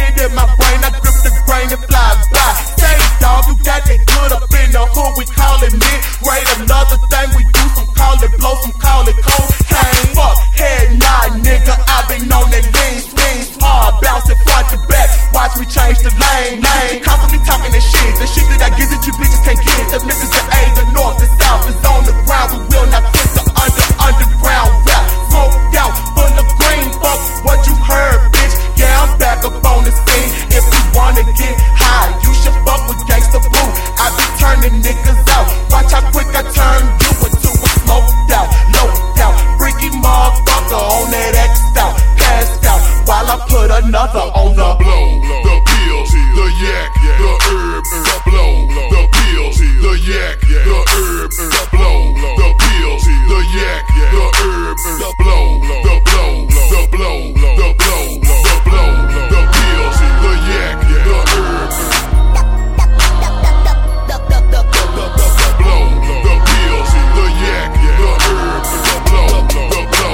wind in my brain, I grip the grain and fly by. Say dog, you got that good up in the hood, we call it mid-grade. Another thing we do, some call it blow, some call it cocaine. Fuck, head nod, nigga, I been on that lean, swing hard, bouncing front to back.